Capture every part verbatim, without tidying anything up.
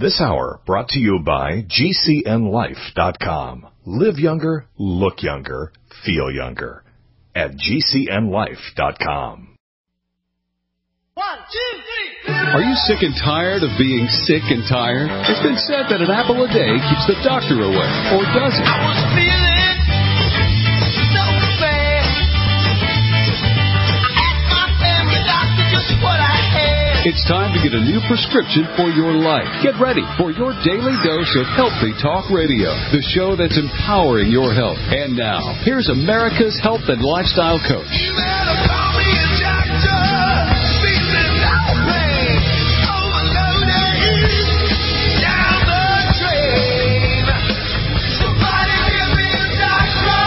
This hour brought to you by G C N life dot com. Live younger, look younger, feel younger at G C N life dot com. One, two, three. Are you sick and tired of being sick and tired? It's been said that an apple a day keeps the doctor away, or does it? I was feeling so bad. I asked my family doctor just what I had. It's time to get a new prescription for your life. Get ready for your daily dose of Healthy Talk Radio, the show that's empowering your health. And now, here's America's health and lifestyle coach. You better call me a doctor. Feeling no pain. Overloaded. Down the drain. Somebody give me a doctor.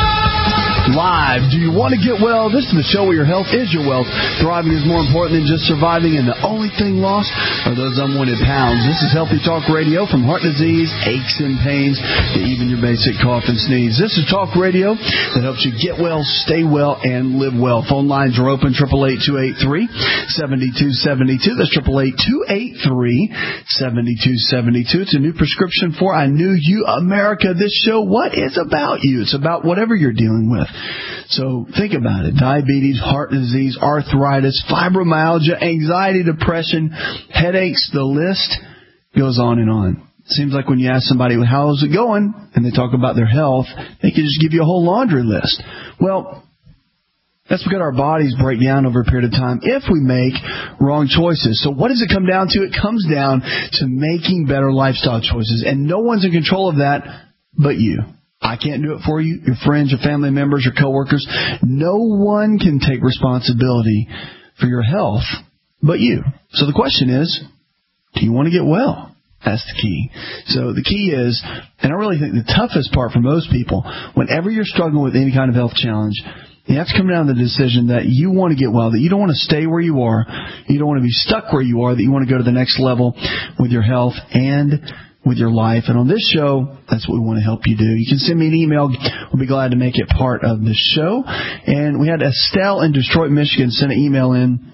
Live. Do you want to get well? This is the show where your health is your wealth. Thriving is more important than just surviving, and the only thing lost are those unwanted pounds. This is Healthy Talk Radio, from heart disease, aches and pains, to even your basic cough and sneeze. This is Talk Radio that helps you get well, stay well, and live well. Phone lines are open, eight eight eight, two eight three, seven two seven two. That's eight eight eight, two eight three, seven two seven two. It's a new prescription for I Knew You America. This show, what is about you? It's about whatever you're dealing with. So think about it. Diabetes, heart disease, arthritis, fibromyalgia, anxiety, depression, headaches, the list goes on and on. It seems like when you ask somebody, how's it going, and they talk about their health, they can just give you a whole laundry list. Well, that's because our bodies break down over a period of time if we make wrong choices. So what does it come down to? It comes down to making better lifestyle choices, and no one's in control of that but you. I can't do it for you, your friends, your family members, your coworkers. No one can take responsibility for your health but you. So the question is, do you want to get well? That's the key. So the key is, and I really think the toughest part for most people, whenever you're struggling with any kind of health challenge, you have to come down to the decision that you want to get well, that you don't want to stay where you are, you don't want to be stuck where you are, that you want to go to the next level with your health and with your life. And on this show, that's what we want to help you do. You can send me an email. We'll be glad to make it part of the show. And we had Estelle in Detroit, Michigan, send an email in.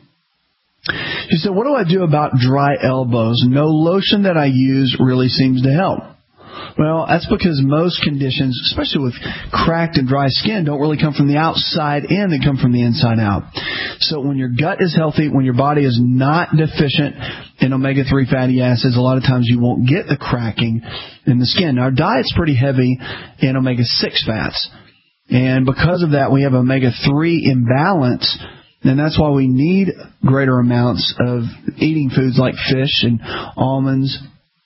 She said, what do I do about dry elbows? No lotion that I use really seems to help. Well, that's because most conditions, especially with cracked and dry skin, don't really come from the outside in, they come from the inside out. So when your gut is healthy, when your body is not deficient in omega three fatty acids, a lot of times you won't get the cracking in the skin. Now, our diet's pretty heavy in omega six fats. And because of that, we have omega three imbalance. And that's why we need greater amounts of eating foods like fish and almonds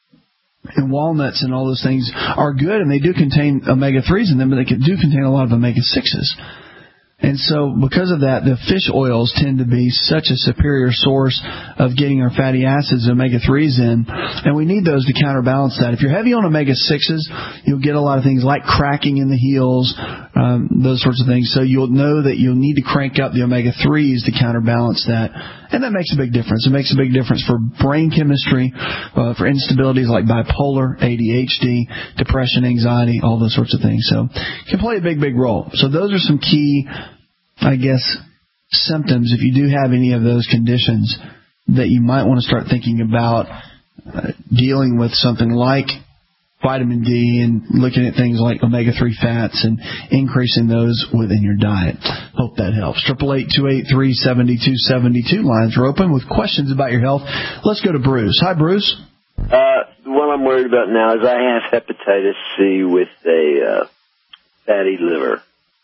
and walnuts, and all those things are good, and they do contain omega threes in them, but they do contain a lot of omega sixes. And so because of that, the fish oils tend to be such a superior source of getting our fatty acids, omega threes in, and we need those to counterbalance that. If you're heavy on omega sixes, you'll get a lot of things like cracking in the heels, um, those sorts of things. So you'll know that you'll need to crank up the omega threes to counterbalance that. And that makes a big difference. It makes a big difference for brain chemistry, uh, for instabilities like bipolar, A D H D, depression, anxiety, all those sorts of things. So it can play a big, big role. So those are some key, I guess, symptoms, if you do have any of those conditions, that you might want to start thinking about uh, dealing with something like vitamin D and looking at things like omega three fats and increasing those within your diet. Hope that helps. eight eight eight, two eight three, seven two seven two. Lines are open with questions about your health. Let's go to Bruce. Hi, Bruce. Uh, what I'm worried about now is I have hepatitis C with a uh, fatty liver.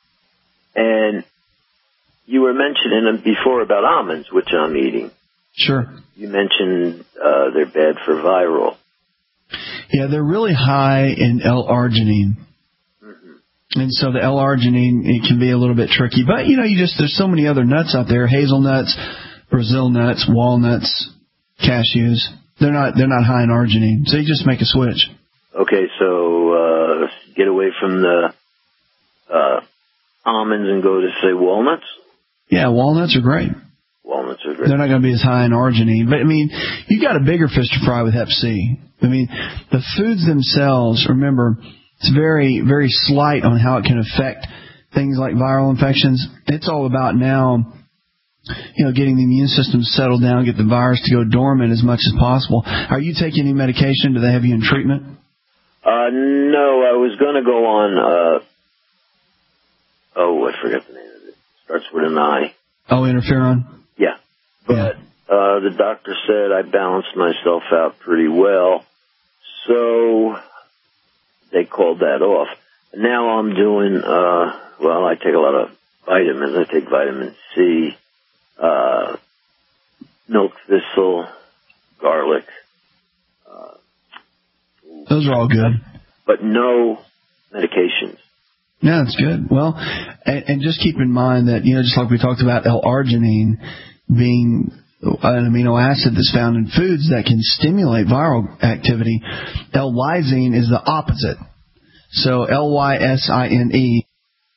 And you were mentioning before about almonds, which I'm eating. Sure. You mentioned uh, they're bad for viral. Yeah, they're really high in L-arginine. Mm-hmm. And so the L-arginine, it can be a little bit tricky. But, you know, you just there's so many other nuts out there, hazelnuts, Brazil nuts, walnuts, cashews. They're not they're not high in arginine. So you just make a switch. Okay, so uh, get away from the uh, almonds and go to, say, walnuts? Yeah, walnuts are great. Walnuts are great. They're not going to be as high in arginine. But, I mean, you got a bigger fish to fry with hep C. I mean, the foods themselves, remember, it's very, very slight on how it can affect things like viral infections. It's all about now you know, getting the immune system settled down, get the virus to go dormant as much as possible. Are you taking any medication? Do they have you in treatment? Uh, no, I was going to go on, uh, oh, I forget the name of it. Starts with an I. Oh, interferon? Yeah. But Yeah. uh, the doctor said I balanced myself out pretty well, so they called that off. Now I'm doing, uh, well, I take a lot of vitamins. I take vitamin C, uh, milk thistle, garlic. Uh, Those are all good. But no medications. Yeah, that's good. Well, and, and just keep in mind that, you know, just like we talked about L-arginine being an amino acid that's found in foods that can stimulate viral activity, L-lysine is the opposite. So L Y S I N E,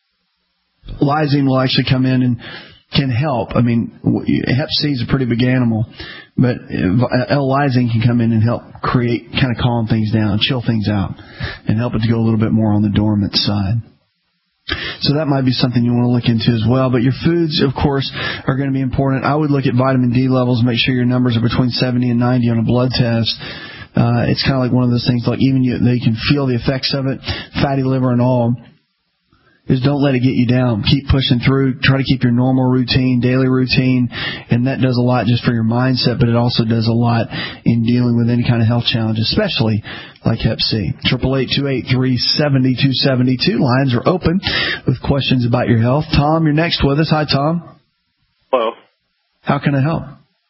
lysine will actually come in and can help. I mean, hep C is a pretty big animal, but L-lysine can come in and help create, kind of calm things down, chill things out, and help it to go a little bit more on the dormant side. So that might be something you want to look into as well. But your foods, of course, are going to be important. I would look at vitamin D levels, make sure your numbers are between seventy and ninety on a blood test. Uh, it's kind of like one of those things, like even you, they can feel the effects of it, fatty liver and all. Is don't let it get you down. Keep pushing through. Try to keep your normal routine, daily routine, and that does a lot just for your mindset, but it also does a lot in dealing with any kind of health challenge, especially like hep C. Triple eight two eight three seven two seven two. Lines are open with questions about your health. Tom, you're next with us. Hi, Tom. Hello. How can I help?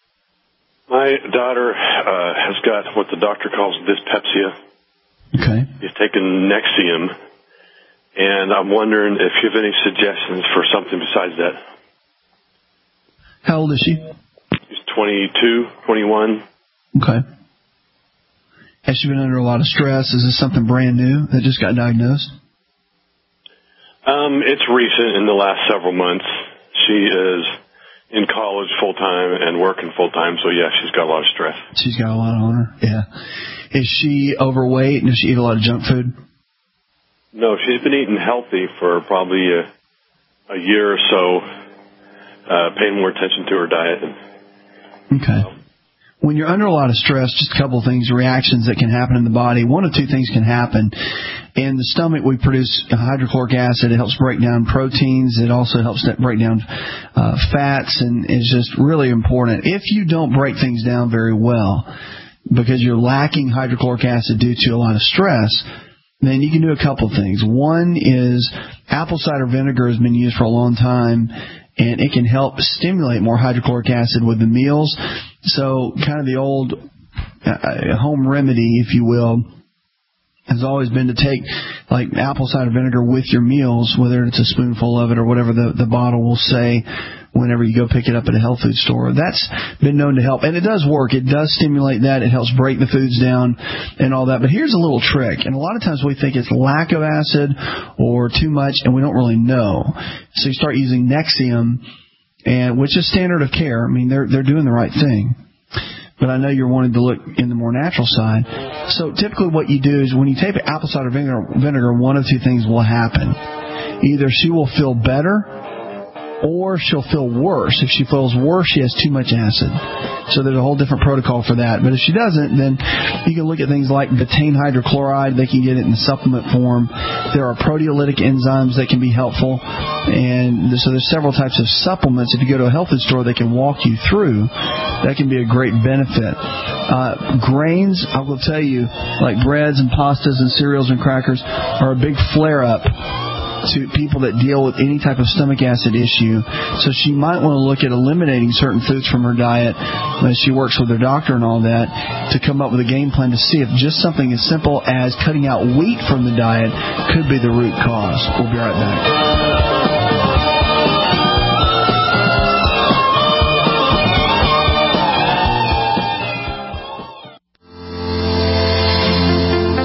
My daughter uh, has got what the doctor calls dyspepsia. Okay. She's taken Nexium, and I'm wondering if you have any suggestions for something besides that. How old is she? She's twenty-two, twenty-one. Okay. Has she been under a lot of stress? Is this something brand new that just got diagnosed? Um, it's recent, in the last several months. She is in college full-time and working full-time, so yeah, she's got a lot of stress. She's got a lot on her, yeah. Is she overweight and does she eat a lot of junk food? No, she's been eating healthy for probably a, a year or so, uh, paying more attention to her diet. Okay. When you're under a lot of stress, just a couple of things, reactions that can happen in the body. One of two things can happen. In the stomach, we produce hydrochloric acid. It helps break down proteins. It also helps break down uh, fats, and it's just really important. If you don't break things down very well because you're lacking hydrochloric acid due to a lot of stress, then you can do a couple of things. One is apple cider vinegar has been used for a long time, and it can help stimulate more hydrochloric acid with the meals. So kind of the old uh, home remedy, if you will, has always been to take like apple cider vinegar with your meals, whether it's a spoonful of it or whatever the, the bottle will say whenever you go pick it up at a health food store. That's been known to help, and it does work. It does stimulate that. It helps break the foods down and all that. But here's a little trick, and a lot of times we think it's lack of acid or too much, and we don't really know. So you start using Nexium, and which is standard of care. I mean, they're they're doing the right thing. But I know you're wanting to look in the more natural side. So typically what you do is when you take apple cider vinegar, vinegar, one of two things will happen. Either she will feel better, or she'll feel worse. If she feels worse, she has too much acid. So there's a whole different protocol for that. But if she doesn't, then you can look at things like betaine hydrochloride. They can get it in supplement form. There are proteolytic enzymes that can be helpful. And so there's several types of supplements. If you go to a health food store, they can walk you through. That can be a great benefit. Uh, grains, I will tell you, like breads and pastas and cereals and crackers, are a big flare-up to people that deal with any type of stomach acid issue. So she might want to look at eliminating certain foods from her diet as she works with her doctor and all that to come up with a game plan to see if just something as simple as cutting out wheat from the diet could be the root cause. We'll be right back.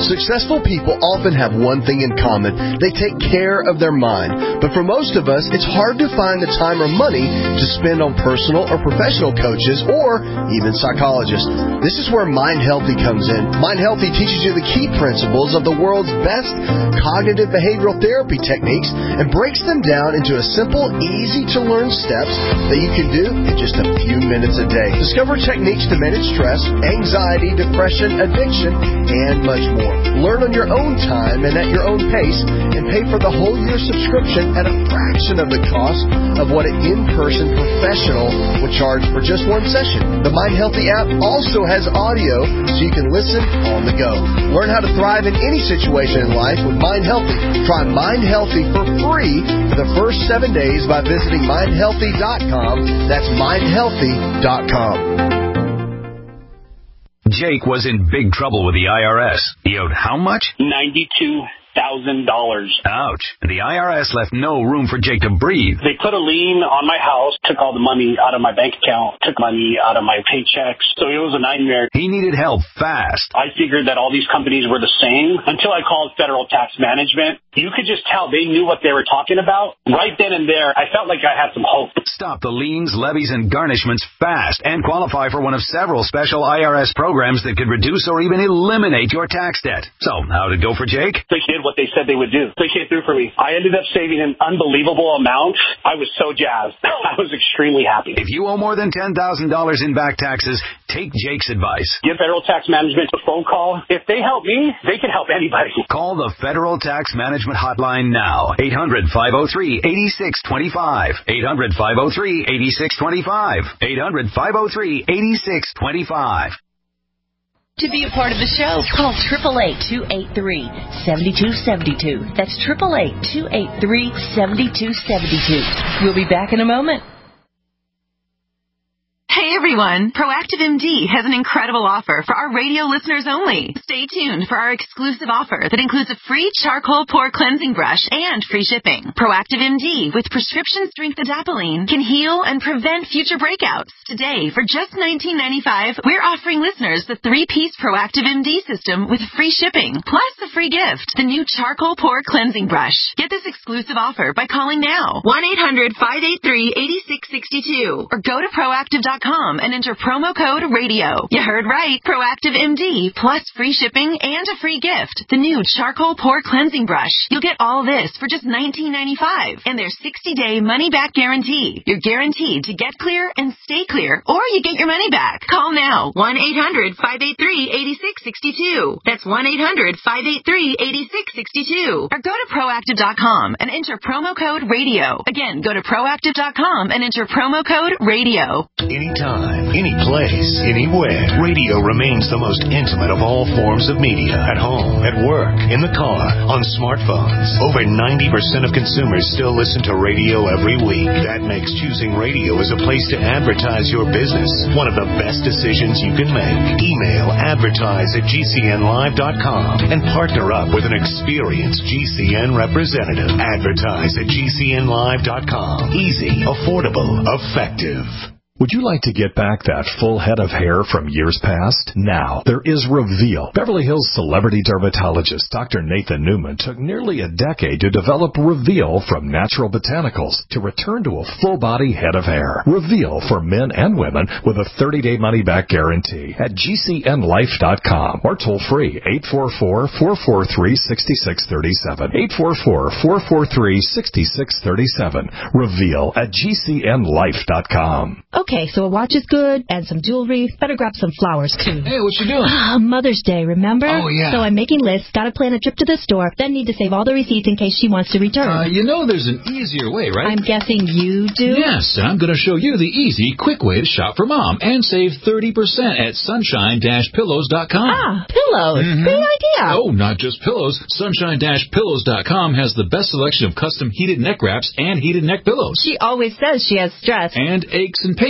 Successful people often have one thing in common. They take care of their mind. But for most of us, it's hard to find the time or money to spend on personal or professional coaches or even psychologists. This is where Mind Healthy comes in. Mind Healthy teaches you the key principles of the world's best cognitive behavioral therapy techniques and breaks them down into a simple, easy-to-learn steps that you can do in just a few minutes a day. Discover techniques to manage stress, anxiety, depression, addiction, and much more. Learn on your own time and at your own pace, and pay for the whole year subscription at a fraction of the cost of what an in-person professional would charge for just one session. The Mind Healthy app also has audio so you can listen on the go. Learn how to thrive in any situation in life with Mind Healthy. Try Mind Healthy for free for the first seven days by visiting mind healthy dot com. That's mind healthy dot com. Jake was in big trouble with the I R S. He owed how much? ninety-two thousand dollars. Ouch. The I R S left no room for Jake to breathe. They put a lien on my house, took all the money out of my bank account, took money out of my paychecks. So it was a nightmare. He needed help fast. I figured that all these companies were the same until I called Federal Tax Management. You could just tell they knew what they were talking about. Right then and there, I felt like I had some hope. Stop the liens, levies, and garnishments fast and qualify for one of several special I R S programs that could reduce or even eliminate your tax debt. So, how'd it go for Jake? They did what they said they would do. They came through for me. I ended up saving an unbelievable amount. I was so jazzed. I was extremely happy. If you owe more than ten thousand dollars in back taxes, take Jake's advice. Give Federal Tax Management a phone call. If they help me, they can help anybody. Call the Federal Tax Management Hotline now. eight hundred, five oh three, eight six two five. eight hundred, five oh three, eight six two five. eight hundred, five oh three, eight six two five. To be a part of the show, call eight eight eight, two eight three, seven two seven two. That's eight eight eight, two eight three, seven two seven two. We'll be back in a moment. Hey everyone, Proactive M D has an incredible offer for our radio listeners only. Stay tuned for our exclusive offer that includes a free charcoal pore cleansing brush and free shipping. Proactive M D with prescription strength adapalene can heal and prevent future breakouts. Today, for just nineteen ninety-five dollars, we're offering listeners the three-piece Proactive M D system with free shipping, plus a free gift, the new charcoal pore cleansing brush. Get this exclusive offer by calling now, one eight hundred, five eight three, eight six six two, or go to proactive dot com and enter promo code radio. You heard right. Proactive M D plus free shipping and a free gift. The new charcoal pore cleansing brush. You'll get all this for just nineteen ninety-five dollars and their sixty-day money-back guarantee. You're guaranteed to get clear and stay clear, or you get your money back. Call now. one eight hundred, five eight three, eight six six two. That's one eight hundred, five eight three, eight six six two. Or go to proactive dot com and enter promo code radio. Again, go to proactive dot com and enter promo code radio. Anytime, any place, anywhere. Radio remains the most intimate of all forms of media. At home, at work, in the car, on smartphones. Over ninety percent of consumers still listen to radio every week. That makes choosing radio as a place to advertise your business one of the best decisions you can make. Email advertise at G C N live dot com and partner up with an experienced G C N representative. Advertise at G C N live dot com. Easy, affordable, effective. Would you like to get back that full head of hair from years past? Now, there is Reveal. Beverly Hills celebrity dermatologist Doctor Nathan Newman took nearly a decade to develop Reveal from natural botanicals to return to a full-body head of hair. Reveal for men and women with a thirty-day money-back guarantee at G C N life dot com or toll-free eight four four, four four three, six six three seven. eight four four, four four three, six six three seven. Reveal at G C N life dot com. Okay, so a watch is good, and some jewelry. Better grab some flowers, too. Hey, what you doing? Ah, Mother's Day, remember? Oh, yeah. So I'm making lists, gotta plan a trip to the store, then need to save all the receipts in case she wants to return. Uh, you know there's an easier way, right? I'm guessing you do? Yes, and I'm going to show you the easy, quick way to shop for Mom and save thirty percent at sunshine dash pillows dot com. Ah, pillows. Mm-hmm. Great idea. Oh, not just pillows. sunshine dash pillows dot com has the best selection of custom heated neck wraps and heated neck pillows. She always says she has stress. And aches and pains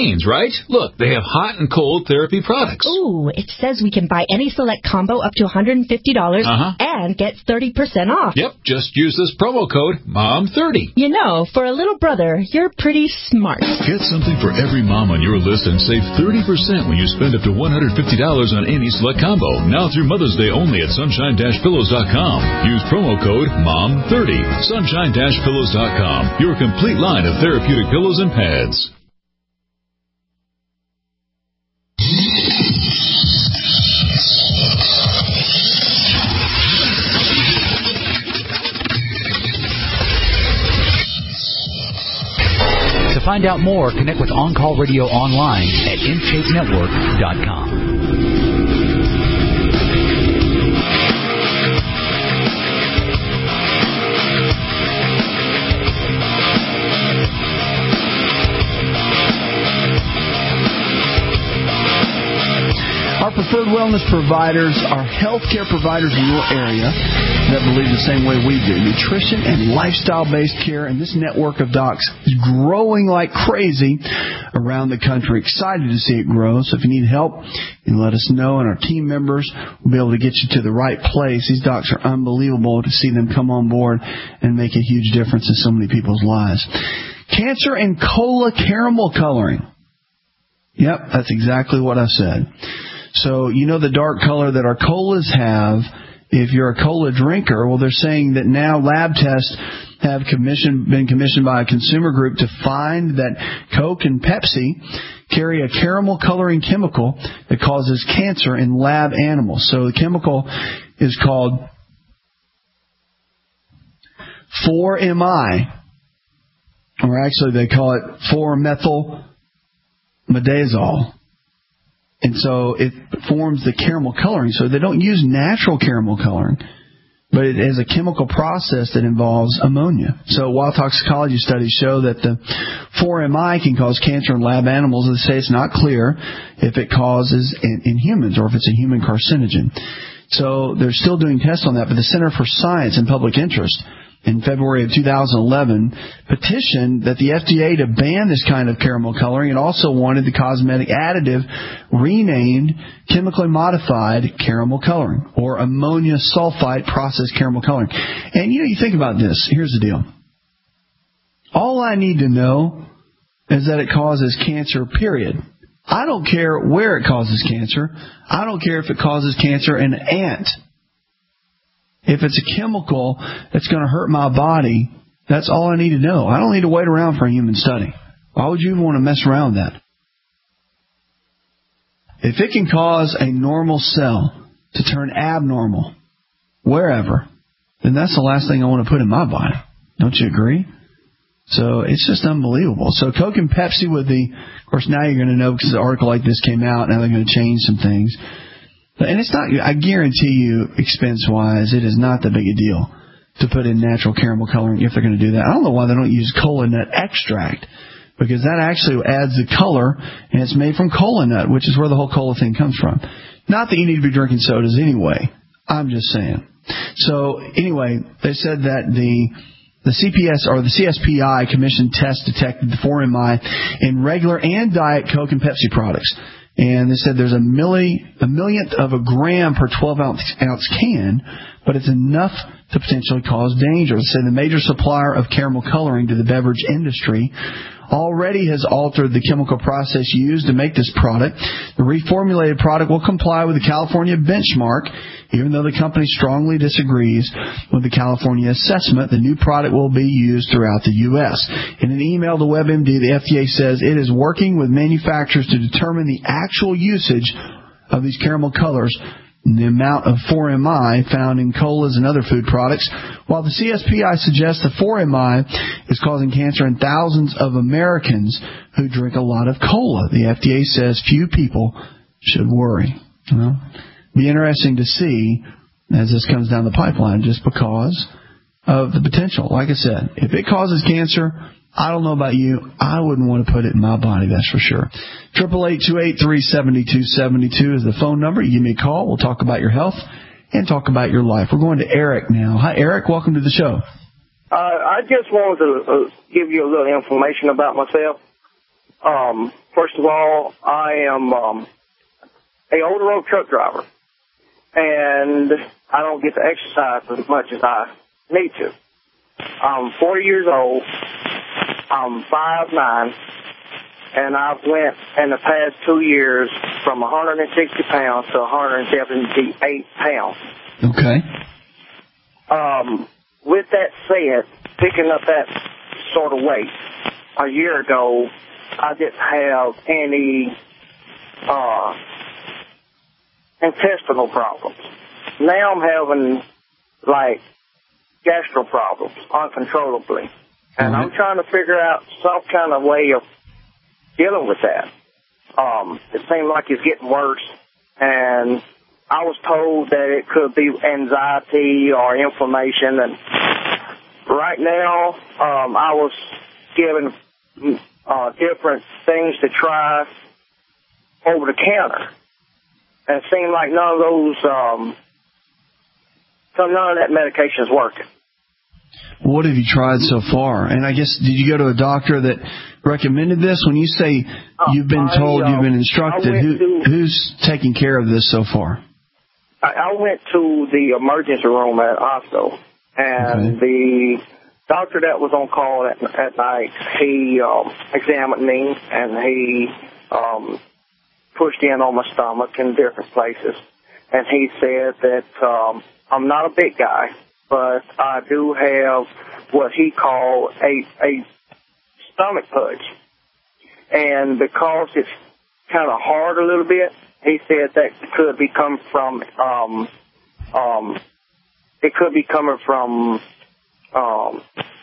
pains, right? Look, they have hot and cold therapy products. Ooh, it says we can buy any select combo up to one hundred fifty dollars uh-huh. and get thirty percent off. Yep, just use this promo code mom thirty. You know, for a little brother, you're pretty smart. Get something for every mom on your list and save thirty percent when you spend up to one hundred fifty dollars on any select combo. Now through Mother's Day only at sunshine dash pillows dot com. Use promo code mom thirty. sunshine dash pillows dot com. Your complete line of therapeutic pillows and pads. To find out more, connect with On Call Radio online at in shape network dot com. Our preferred wellness providers are healthcare providers in your area that believe the same way we do. Nutrition and lifestyle-based care, and this network of docs is growing like crazy around the country. Excited to see it grow. So if you need help, you let us know, and our team members will be able to get you to the right place. These docs are unbelievable to see them come on board and make a huge difference in so many people's lives. Cancer and cola caramel coloring. Yep, that's exactly what I said. So, you know the dark color that our colas have. If you're a cola drinker, well, they're saying that now lab tests have commissioned, been commissioned by a consumer group to find that Coke and Pepsi carry a caramel coloring chemical that causes cancer in lab animals. So the chemical is called four M I, or actually they call it four methyl midazole. And so it forms the caramel coloring. So they don't use natural caramel coloring, but it is a chemical process that involves ammonia. So while toxicology studies show that the four M I can cause cancer in lab animals, they say it's not clear if it causes in, in humans or if it's a human carcinogen. So they're still doing tests on that, but the Center for Science and Public Interest in February of two thousand eleven petitioned that the F D A to ban this kind of caramel coloring. It also wanted the cosmetic additive renamed chemically modified caramel coloring, or ammonia sulfite processed caramel coloring. And you know, you think about this. Here's the deal. All I need to know is that it causes cancer, period. I don't care where it causes cancer. I don't care if it causes cancer in an ant. If it's a chemical that's going to hurt my body, that's all I need to know. I don't need to wait around for a human study. Why would you even want to mess around with that? If it can cause a normal cell to turn abnormal wherever, then that's the last thing I want to put in my body. Don't you agree? So it's just unbelievable. So Coke and Pepsi with the, of course, now you're going to know because an article like this came out. Now they're going to change some things. And it's not, I guarantee you, expense-wise, it is not that big a deal to put in natural caramel coloring if they're going to do that. I don't know why they don't use cola nut extract, because that actually adds the color, and it's made from cola nut, which is where the whole cola thing comes from. Not that you need to be drinking sodas anyway. I'm just saying. So, anyway, they said that the the C P S or the C S P I commissioned test detected the four M I in regular and diet Coke and Pepsi products. And they said there's a milli, a millionth of a gram per twelve ounce, ounce can, but it's enough to potentially cause danger. They say the major supplier of caramel coloring to the beverage industry already has altered the chemical process used to make this product. The reformulated product will comply with the California benchmark, even though the company strongly disagrees with the California assessment. The new product will be used throughout the U S In an email to WebMD, the F D A says it is working with manufacturers to determine the actual usage of these caramel colors and the amount of four M I found in colas and other food products. While the C S P I suggests the four M I is causing cancer in thousands of Americans who drink a lot of cola, the F D A says few people should worry. Well, be interesting to see as this comes down the pipeline, just because of the potential. Like I said, if it causes cancer, I don't know about you, I wouldn't want to put it in my body, that's for sure. Triple eight two eight three seven two seven two is the phone number. You give me a call. We'll talk about your health and talk about your life. We're going to Eric now. Hi, Eric. Welcome to the show. Uh, I just wanted to uh, give you a little information about myself. Um, first of all, I am um, a older road truck driver, and I don't get to exercise as much as I need to. I'm forty years old. I'm five nine, and I've went in the past two years from one hundred sixty pounds to one hundred seventy-eight pounds. Okay. Um, with that said, picking up that sort of weight a year ago, I didn't have any uh, intestinal problems. Now I'm having, like, gastro problems uncontrollably. And I'm trying to figure out some kind of way of dealing with that. Um, it seems like it's getting worse, and I was told that it could be anxiety or inflammation. And right now, um, I was given uh, different things to try over the counter, and it seemed like none of those, um, so none of that medication is working. What have you tried so far? And I guess, did you go to a doctor that recommended this? When you say you've been I, told, uh, you've been instructed, who, to, who's taking care of this so far? I, I went to the emergency room at hospital, and okay. the doctor that was on call at, at night, he um, examined me, and he um, pushed in on my stomach in different places. And he said that um, I'm not a big guy, but I do have what he called a, a stomach pudge. And because it's kind of hard a little bit, he said that could be coming from, um, um, it could be coming from um,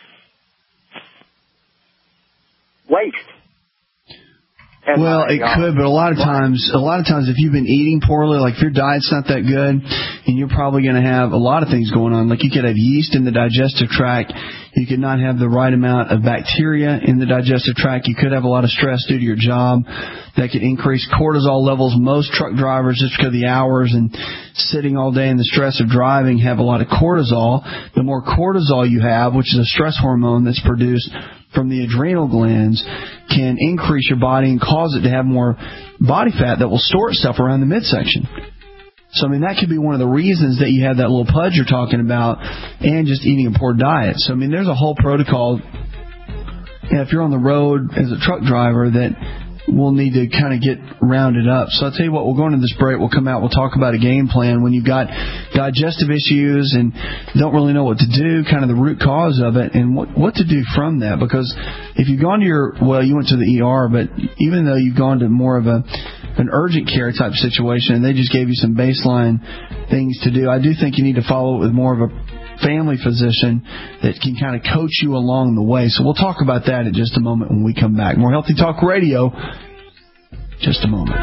waste. And well, my, it uh, could, but a lot of times, a lot of times, if you've been eating poorly, like if your diet's not that good, and you're probably going to have a lot of things going on. Like you could have yeast in the digestive tract, you could not have the right amount of bacteria in the digestive tract. You could have a lot of stress due to your job that could increase cortisol levels. Most truck drivers, just because of the hours and sitting all day and the stress of driving, have a lot of cortisol. The more cortisol you have, which is a stress hormone that's produced from the adrenal glands, can increase your body and cause it to have more body fat that will store itself around the midsection. So, I mean, that could be one of the reasons that you have that little pudge you're talking about, and just eating a poor diet. So, I mean, there's a whole protocol. You know, if you're on the road as a truck driver, that we'll need to kind of get rounded up. So I'll tell you what, we'll go into this break. We'll come out. We'll talk about a game plan when you've got digestive issues and don't really know what to do, kind of the root cause of it, and what, what to do from that. Because if you've gone to your, well, you went to the E R, but even though you've gone to more of a an urgent care type situation and they just gave you some baseline things to do, I do think you need to follow it with more of a family physician that can kind of coach you along the way. So we'll talk about that in just a moment when we come back. More Healthy Talk Radio, just a moment.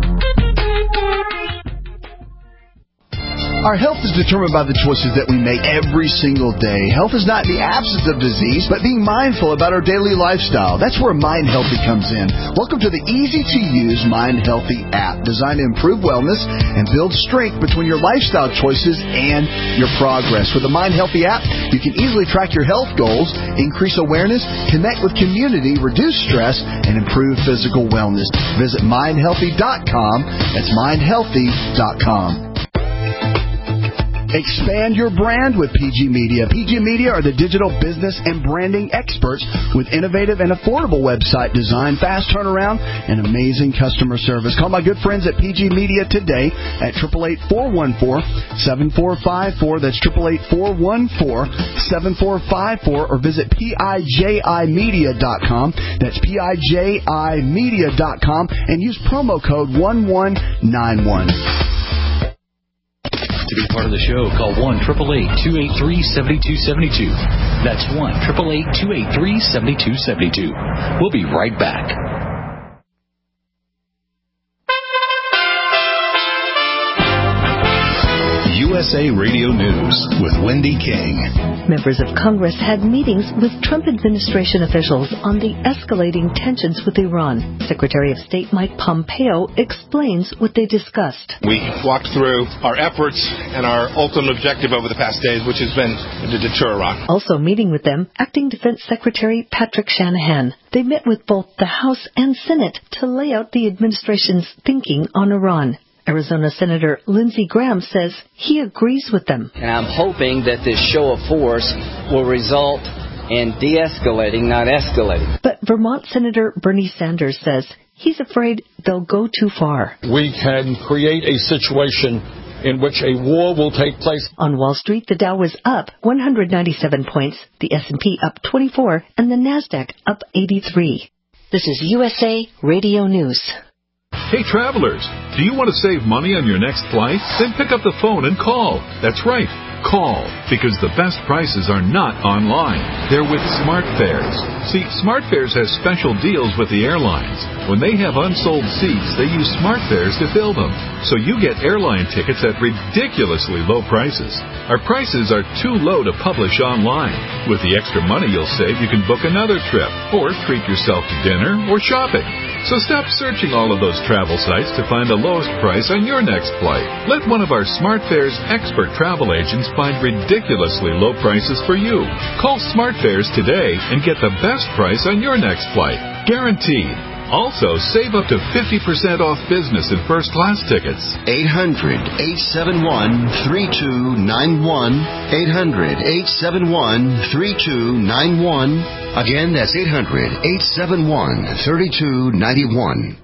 Our health is determined by the choices that we make every single day. Health is not the absence of disease, but being mindful about our daily lifestyle. That's where Mind Healthy comes in. Welcome to the easy-to-use Mind Healthy app, designed to improve wellness and build strength between your lifestyle choices and your progress. With the Mind Healthy app, you can easily track your health goals, increase awareness, connect with community, reduce stress, and improve physical wellness. Visit mind healthy dot com. That's mind healthy dot com. Expand your brand with P G Media. P G Media are the digital business and branding experts with innovative and affordable website design, fast turnaround, and amazing customer service. Call my good friends at P G Media today at eight eight eight, four one four, seven four five four. That's eight eight eight, four one four, seven four five four, or visit P I J I media dot com. That's P I J I media dot com and use promo code one one nine one. To be part of the show, call one eight eight eight, two eight three, seven two seven two. That's one eight eight eight, two eight three, seven two seven two. We'll be right back. U S A Radio News with Wendy King. Members of Congress had meetings with Trump administration officials on the escalating tensions with Iran. Secretary of State Mike Pompeo explains what they discussed. We walked through our efforts and our ultimate objective over the past days, which has been to deter Iran. Also meeting with them, Acting Defense Secretary Patrick Shanahan. They met with both the House and Senate to lay out the administration's thinking on Iran. Arizona Senator Lindsey Graham says he agrees with them. And I'm hoping that this show of force will result in de-escalating, not escalating. But Vermont Senator Bernie Sanders says he's afraid they'll go too far. We can create a situation in which a war will take place. On Wall Street, the Dow was up one hundred ninety-seven points, the S and P up twenty-four, and the NASDAQ up eighty-three. This is U S A Radio News. Hey, travelers, do you want to save money on your next flight? Then pick up the phone and call. That's right, call, because the best prices are not online. They're with SmartFares. See, SmartFares has special deals with the airlines. When they have unsold seats, they use SmartFares to fill them. So you get airline tickets at ridiculously low prices. Our prices are too low to publish online. With the extra money you'll save, you can book another trip or treat yourself to dinner or shopping. So stop searching all of those travel sites to find the lowest price on your next flight. Let one of our SmartFares expert travel agents find ridiculously low prices for you. Call SmartFares today and get the best price on your next flight. Guaranteed. Also, save up to fifty percent off business and first-class tickets. eight hundred, eight seven one, three two nine one. eight hundred, eight seven one, three two nine one. Again, that's eight hundred, eight seven one, three two nine one.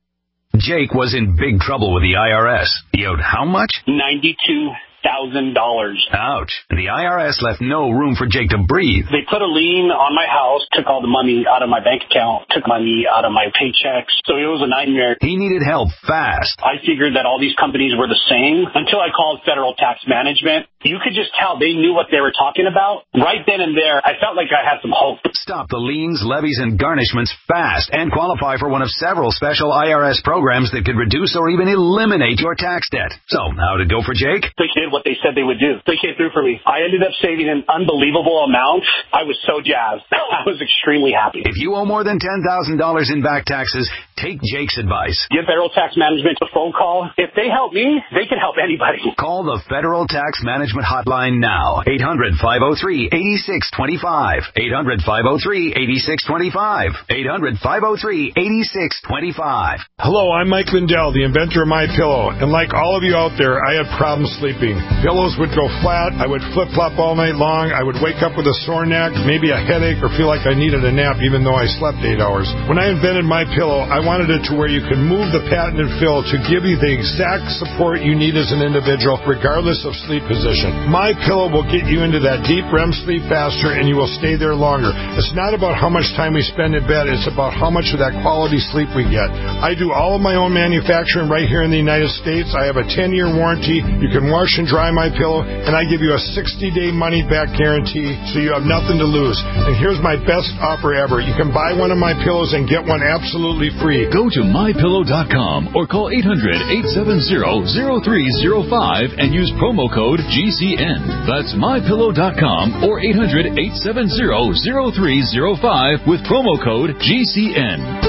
Jake was in big trouble with the I R S. He owed how much? ninety-two thousand dollars. Ouch. The I R S left no room for Jake to breathe. They put a lien on my house, took all the money out of my bank account, took money out of my paychecks. So it was a nightmare. He needed help fast. I figured that all these companies were the same until I called Federal Tax Management. You could just tell they knew what they were talking about. Right then and there, I felt like I had some hope. Stop the liens, levies, and garnishments fast and qualify for one of several special I R S programs that could reduce or even eliminate your tax debt. So, how'd it go for Jake? They did what they said they would do. They came through for me. I ended up saving an unbelievable amount. I was so jazzed. I was extremely happy. If you owe more than ten thousand dollars in back taxes, take Jake's advice. Give Federal Tax Management a phone call. If they help me, they can help anybody. Call the Federal Tax Management Hotline now. eight hundred, five oh three, eight six two five. eight hundred, five oh three, eight six two five. eight hundred, five oh three, eight six two five. Hello, I'm Mike Lindell, the inventor of MyPillow. And like all of you out there, I had problems sleeping. Pillows would go flat. I would flip-flop all night long. I would wake up with a sore neck, maybe a headache, or feel like I needed a nap even though I slept eight hours. When I invented MyPillow, I wanted it to where you could move the patented fill to give you the exact support you need as an individual, regardless of sleep position. MyPillow will get you into that deep R E M sleep faster, and you will stay there longer. It's not about how much time we spend in bed. It's about how much of that quality sleep we get. I do all of my own manufacturing right here in the United States. I have a ten-year warranty. You can wash and dry MyPillow, and I give you a sixty-day money-back guarantee, so you have nothing to lose. And here's my best offer ever. You can buy one of my pillows and get one absolutely free. Go to my pillow dot com or call eight hundred, eight seven zero, zero three zero five and use promo code G C N. That's my pillow dot com or eight hundred, eight seven zero, zero three zero five with promo code G C N.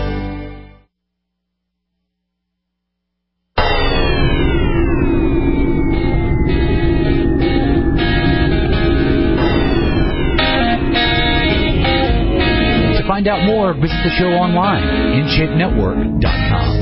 Find out more, visit the show online, enchant network dot com.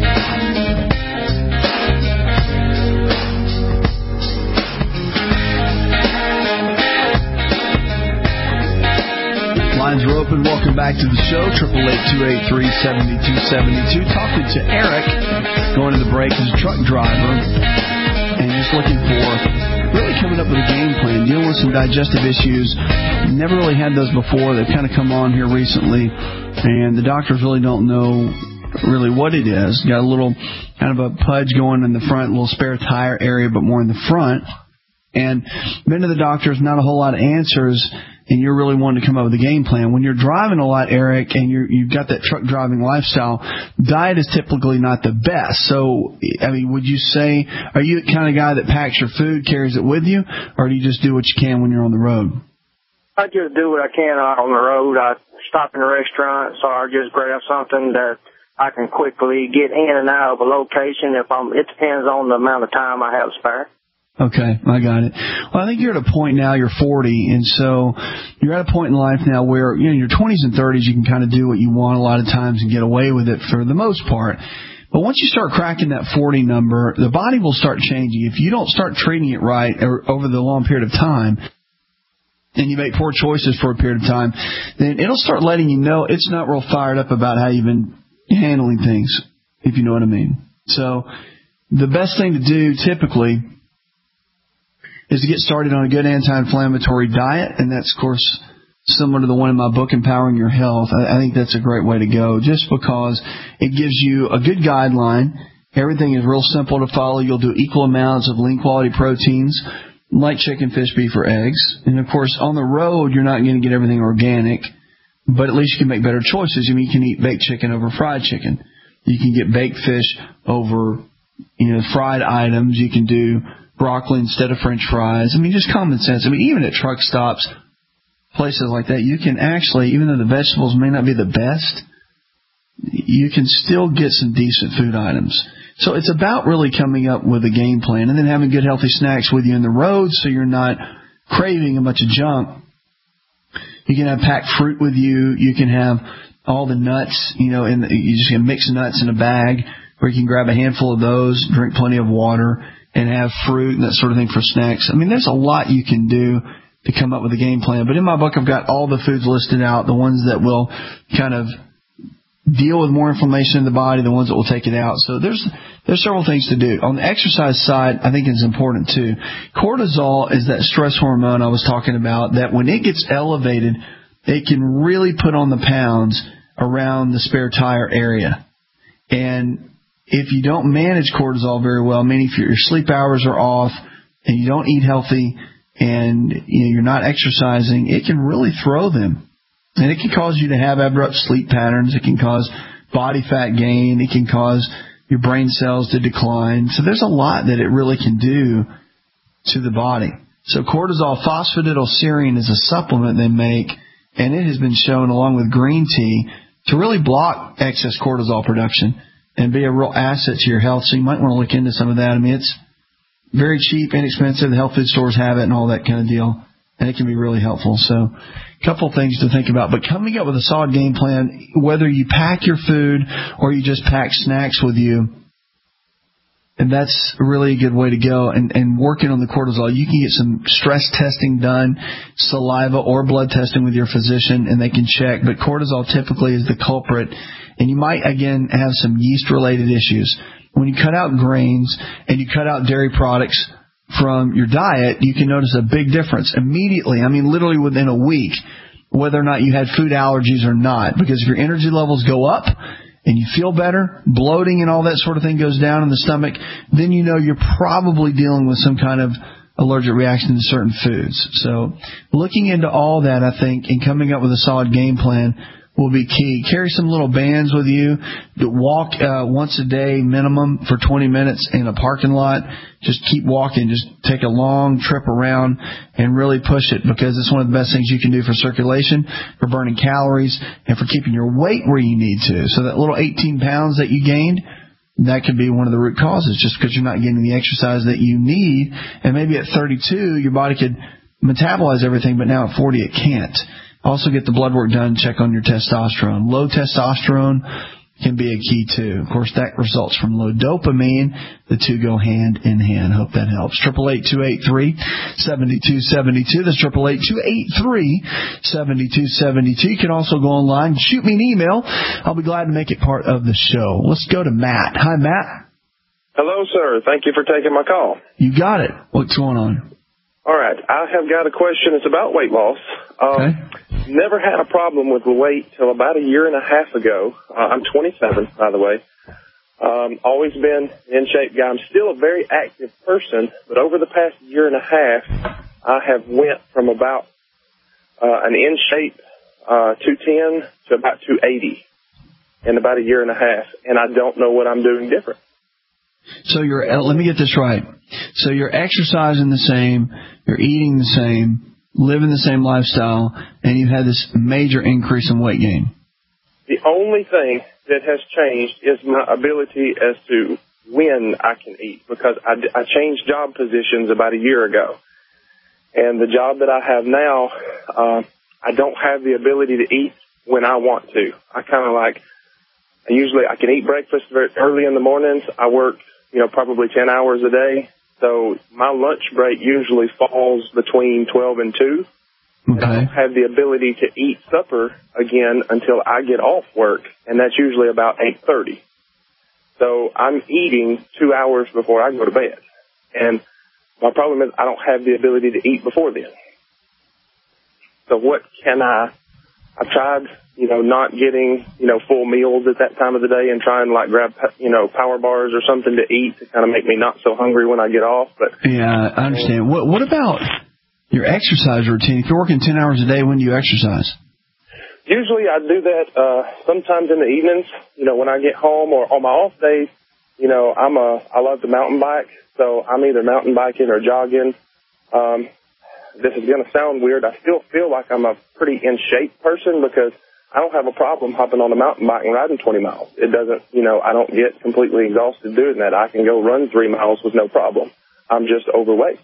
Lines are open. Welcome back to the show. Triple eight two eight three seventy two seventy two. Talking to Eric, going to the break. He's a truck driver and just looking for really coming up with a game plan, dealing with some digestive issues. Never really had those before. They've kind of come on here recently, and the doctors really don't know really what it is. Got a little kind of a pudge going in the front, a little spare tire area, but more in the front. And been to the doctors, not a whole lot of answers. and you're really wanting to come up with a game plan. When you're driving a lot, Eric, and you're, you've got that truck driving lifestyle, diet is typically not the best. So, I mean, would you say, are you the kind of guy that packs your food, carries it with you, or do you just do what you can when you're on the road? I just do what I can out on the road. I stop in a restaurant, so I just grab something that I can quickly get in and out of a location. If I'm, it depends on the amount of time I have spare. Okay, I got it. Well, I think you're at a point now, you're forty, and so you're at a point in life now where, you know, in your twenties and thirties, you can kind of do what you want a lot of times and get away with it for the most part. But once you start cracking that forty number, the body will start changing. If you don't start treating it right or over the long period of time, and you make poor choices for a period of time, then it'll start letting you know it's not real fired up about how you've been handling things, if you know what I mean. So the best thing to do typically is to get started on a good anti-inflammatory diet, and that's, of course, similar to the one in my book, Empowering Your Health. I, I think that's a great way to go, just because it gives you a good guideline. Everything is real simple to follow. You'll do equal amounts of lean-quality proteins, like chicken, fish, beef, or eggs. And, of course, on the road, you're not going to get everything organic, but at least you can make better choices. I mean, you can eat baked chicken over fried chicken. You can get baked fish over, you know, fried items. You can do broccoli instead of French fries. I mean, just common sense. I mean, even at truck stops, places like that, you can actually, even though the vegetables may not be the best, you can still get some decent food items. So it's about really coming up with a game plan and then having good healthy snacks with you in the road so you're not craving a bunch of junk. You can have packed fruit with you. You can have all the nuts, you know, in the, you just can mix nuts in a bag, or you can grab a handful of those, drink plenty of water, and have fruit and that sort of thing for snacks. I mean, there's a lot you can do to come up with a game plan. But in my book, I've got all the foods listed out, the ones that will kind of deal with more inflammation in the body, the ones that will take it out. So there's there's several things to do. On the exercise side, I think it's important too. Cortisol is that stress hormone I was talking about, that when it gets elevated, it can really put on the pounds around the spare tire area. And if you don't manage cortisol very well, meaning if your sleep hours are off and you don't eat healthy and you know, you're not exercising, it can really throw them. And it can cause you to have abrupt sleep patterns. It can cause body fat gain. It can cause your brain cells to decline. So there's a lot that it really can do to the body. So cortisol phosphatidylserine is a supplement they make, and it has been shown along with green tea to really block excess cortisol production and be a real asset to your health. So you might want to look into some of that. I mean, it's very cheap, inexpensive. The health food stores have it and all that kind of deal. And it can be really helpful. So a couple of things to think about. But coming up with a solid game plan, whether you pack your food or you just pack snacks with you, and that's really a good way to go. And, and working on the cortisol, you can get some stress testing done, saliva or blood testing with your physician, and they can check. But cortisol typically is the culprit. And you might, again, have some yeast-related issues. When you cut out grains and you cut out dairy products from your diet, you can notice a big difference immediately. I mean, literally within a week, whether or not you had food allergies or not. Because if your energy levels go up and you feel better, bloating and all that sort of thing goes down in the stomach, then you know you're probably dealing with some kind of allergic reaction to certain foods. So looking into all that, I think, and coming up with a solid game plan will be key. Carry some little bands with you. Walk uh, once a day minimum for twenty minutes in a parking lot. Just keep walking. Just take a long trip around and really push it, because it's one of the best things you can do for circulation, for burning calories, and for keeping your weight where you need to. So that little eighteen pounds that you gained, that could be one of the root causes, just because you're not getting the exercise that you need. And maybe at thirty-two, your body could metabolize everything, but now at forty, it can't. Also get the blood work done, check on your testosterone. Low testosterone can be a key too. Of course, that results from low dopamine. The two go hand in hand. Hope that helps. eight eight eight, two eight three, seven two seven two. That's eight eight eight, two eight three, seven two seven two. You can also go online, shoot me an email. I'll be glad to make it part of the show. Let's go to Matt. Hi, Matt. Hello, sir. Thank you for taking my call. You got it. What's going on? All right. I have got a question. It's about weight loss. Um, okay. Never had a problem with the weight till about a year and a half ago. Uh, I'm twenty-seven, by the way. Um, always been in shape guy. I'm still a very active person, but over the past year and a half, I have went from about uh, an in shape uh, two ten to about two eighty in about a year and a half, and I don't know what I'm doing different. So you're, let me get this right. So you're exercising the same, you're eating the same, living the same lifestyle, and you've had this major increase in weight gain. The only thing that has changed is my ability as to when I can eat, because I, I changed job positions about a year ago. And the job that I have now, uh, I don't have the ability to eat when I want to. I kind of like, I usually, I can eat breakfast very early in the mornings. I work, you know, probably ten hours a day. So my lunch break usually falls between twelve and two. Okay. And I don't have the ability to eat supper again until I get off work, and that's usually about eight thirty. So I'm eating two hours before I go to bed. And my problem is I don't have the ability to eat before then. So what can I, I've tried, you know, not getting, you know, full meals at that time of the day and trying like grab, you know, power bars or something to eat to kind of make me not so hungry when I get off. But yeah, I understand. What, what about your exercise routine? If you're working ten hours a day, when do you exercise? Usually I do that uh, sometimes in the evenings, you know, when I get home, or on my off days. You know, I'm a, I love to mountain bike, so I'm either mountain biking or jogging. Um, this is going to sound weird. I still feel like I'm a pretty in shape person because I don't have a problem hopping on a mountain bike and riding twenty miles. It doesn't, you know, I don't get completely exhausted doing that. I can go run three miles with no problem. I'm just overweight.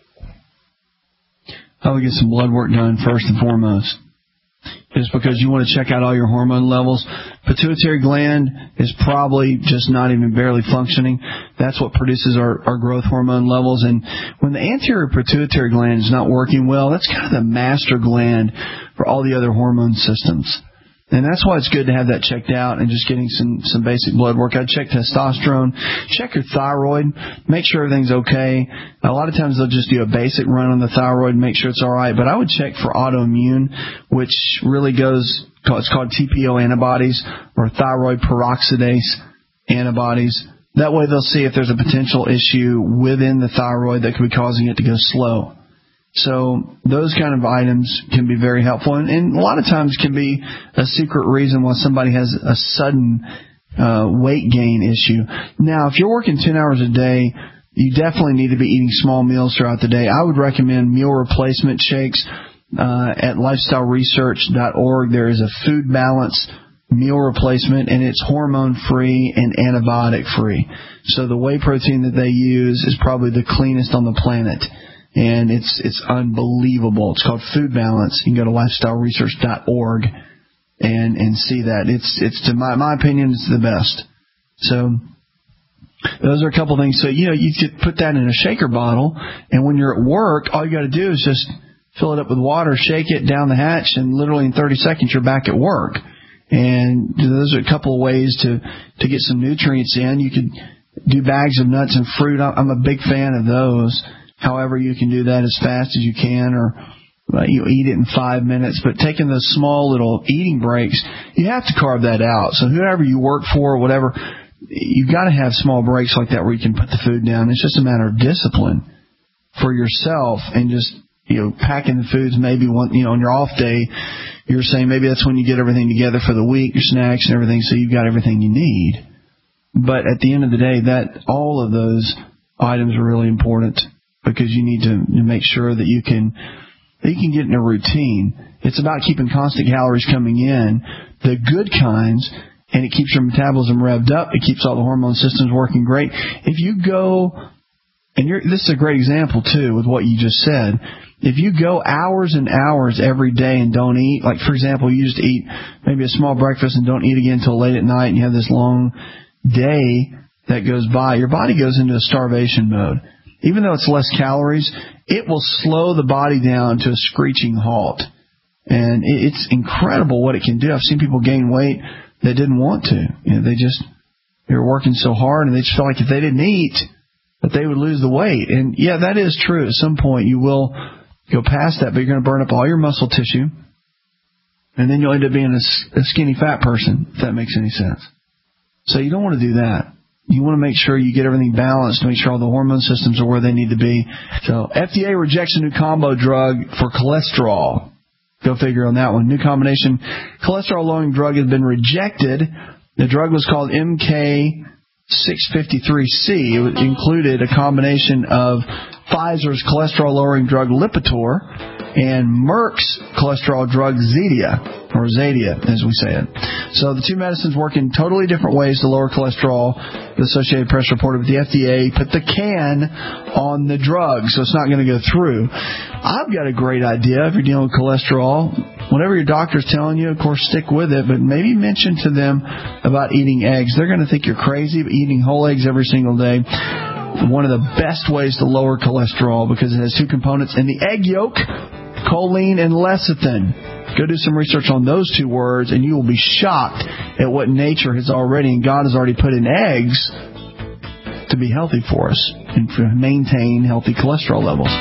I would get some blood work done first and foremost. Just because you want to check out all your hormone levels. Pituitary gland is probably just not even barely functioning. That's what produces our, our growth hormone levels. And when the anterior pituitary gland is not working well, that's kind of the master gland for all the other hormone systems. And that's why it's good to have that checked out and just getting some, some basic blood work. I'd check testosterone, check your thyroid, make sure everything's okay. A lot of times they'll just do a basic run on the thyroid and make sure it's all right. But I would check for autoimmune, which really goes, it's called T P O antibodies or thyroid peroxidase antibodies. That way they'll see if there's a potential issue within the thyroid that could be causing it to go slow. So those kind of items can be very helpful, and, and a lot of times can be a secret reason why somebody has a sudden uh, weight gain issue. Now, if you're working ten hours a day, you definitely need to be eating small meals throughout the day. I would recommend meal replacement shakes uh, at lifestyle research dot org. There is a food balance meal replacement, and it's hormone-free and antibiotic-free. So the whey protein that they use is probably the cleanest on the planet. And it's it's unbelievable. It's called Food Balance. You can go to lifestyle research dot org and and see that. It's it's to my my opinion, it's the best. So those are a couple things. So you know you could put that in a shaker bottle, and when you're at work, all you got to do is just fill it up with water, shake it down the hatch, and literally in thirty seconds you're back at work. And those are a couple of ways to to get some nutrients in. You could do bags of nuts and fruit. I'm a big fan of those. However, you can do that as fast as you can, or uh, you eat it in five minutes. But taking those small little eating breaks, you have to carve that out. So whoever you work for, or whatever, you've got to have small breaks like that where you can put the food down. It's just a matter of discipline for yourself, and just you know packing the foods. Maybe one, you know on your off day, you're saying maybe that's when you get everything together for the week, your snacks and everything, so you've got everything you need. But at the end of the day, that all of those items are really important, because you need to make sure that you can that you can get in a routine. It's about keeping constant calories coming in, the good kinds, and it keeps your metabolism revved up. It keeps all the hormone systems working great. If you go, and you're, this is a great example, too, with what you just said. If you go hours and hours every day and don't eat, like, for example, you just eat maybe a small breakfast and don't eat again until late at night, and you have this long day that goes by, your body goes into a starvation mode. Even though it's less calories, it will slow the body down to a screeching halt. And it's incredible what it can do. I've seen people gain weight that didn't want to. You know, they just, they were working so hard, and they just felt like if they didn't eat, that they would lose the weight. And yeah, that is true. At some point you will go past that, but you're going to burn up all your muscle tissue. And then you'll end up being a, a skinny fat person, if that makes any sense. So you don't want to do that. You want to make sure you get everything balanced, make sure all the hormone systems are where they need to be. So F D A rejects a new combo drug for cholesterol. Go figure on that one. New combination cholesterol-lowering drug has been rejected. The drug was called M K six fifty-three C. It included a combination of Pfizer's cholesterol-lowering drug Lipitor and Merck's cholesterol drug Zetia, or Zadia, as we say it. So the two medicines work in totally different ways to lower cholesterol. The Associated Press reported with the F D A put the can on the drug, so it's not going to go through. I've got a great idea if you're dealing with cholesterol. Whatever your doctor's telling you, of course, stick with it, but maybe mention to them about eating eggs. They're going to think you're crazy, but eating whole eggs every single day, one of the best ways to lower cholesterol because it has two components in the egg yolk, choline and lecithin. Go do some research on those two words, and you will be shocked at what nature has already and God has already put in eggs to be healthy for us and to maintain healthy cholesterol levels.